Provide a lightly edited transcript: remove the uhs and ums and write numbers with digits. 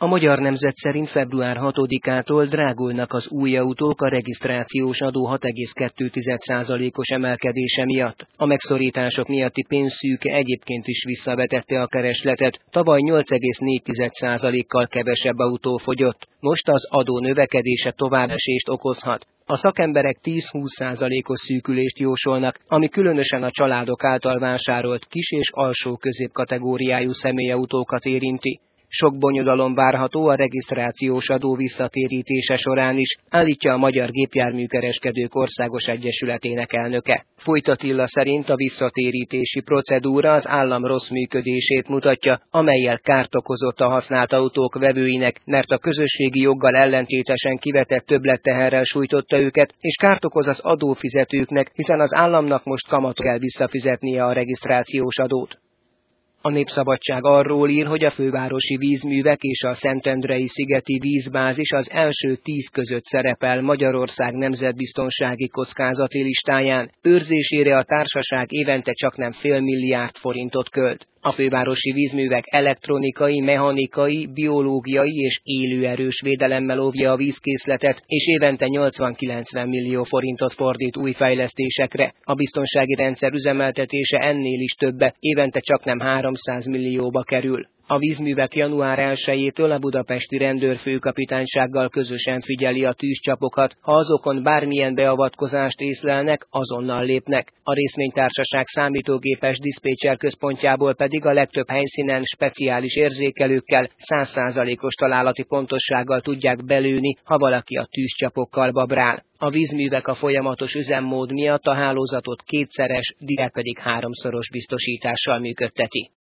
A Magyar Nemzet szerint február 6-ától drágulnak az új autók a regisztrációs adó 6,2%-os emelkedése miatt. A megszorítások miatti pénzszűke egyébként is visszavetette a keresletet, tavaly 8,4%-kal kevesebb autó fogyott, most az adó növekedése továbbesést okozhat. A szakemberek 10-20%-os szűkülést jósolnak, ami különösen a családok által vásárolt kis- és alsó középkategóriájú személyautókat érinti. Sok bonyodalom várható a regisztrációs adó visszatérítése során is, állítja a Magyar Gépjárműkereskedők Országos Egyesületének elnöke. Fojt Attila szerint a visszatérítési procedúra az állam rossz működését mutatja, amellyel kárt okozott a használt autók vevőinek, mert a közösségi joggal ellentétesen kivetett többletteherrel sújtotta őket, és kárt okoz az adófizetőknek, hiszen az államnak most kamatot kell visszafizetnie a regisztrációs adót. A Népszabadság arról ír, hogy a fővárosi vízművek és a Szentendrei-szigeti vízbázis az első 10 között szerepel Magyarország nemzetbiztonsági kockázati listáján. Őrzésére a társaság évente csaknem fél milliárd forintot költ. A fővárosi vízművek elektronikai, mechanikai, biológiai és élőerős védelemmel óvja a vízkészletet, és évente 80-90 millió forintot fordít új fejlesztésekre. A biztonsági rendszer üzemeltetése ennél is többe, évente csaknem 300 millióba kerül. A vízművek január 1-től a budapesti rendőrfőkapitánysággal közösen figyeli a tűzcsapokat, ha azokon bármilyen beavatkozást észlelnek, azonnal lépnek. A részvénytársaság számítógépes diszpécser központjából pedig a legtöbb helyszínen speciális érzékelőkkel, 100%-os találati pontossággal tudják belőni, ha valaki a tűzcsapokkal babrál. A vízművek a folyamatos üzemmód miatt a hálózatot kétszeres, direkt pedig 3-szoros biztosítással működteti.